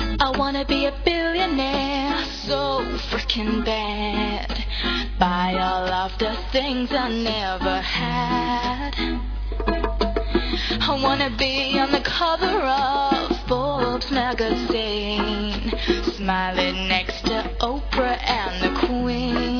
I wanna be a billionaire, so freaking bad. Buy all of the things I never had. I wanna be on the cover of Forbes magazine, smiling next to Oprah and the Queen.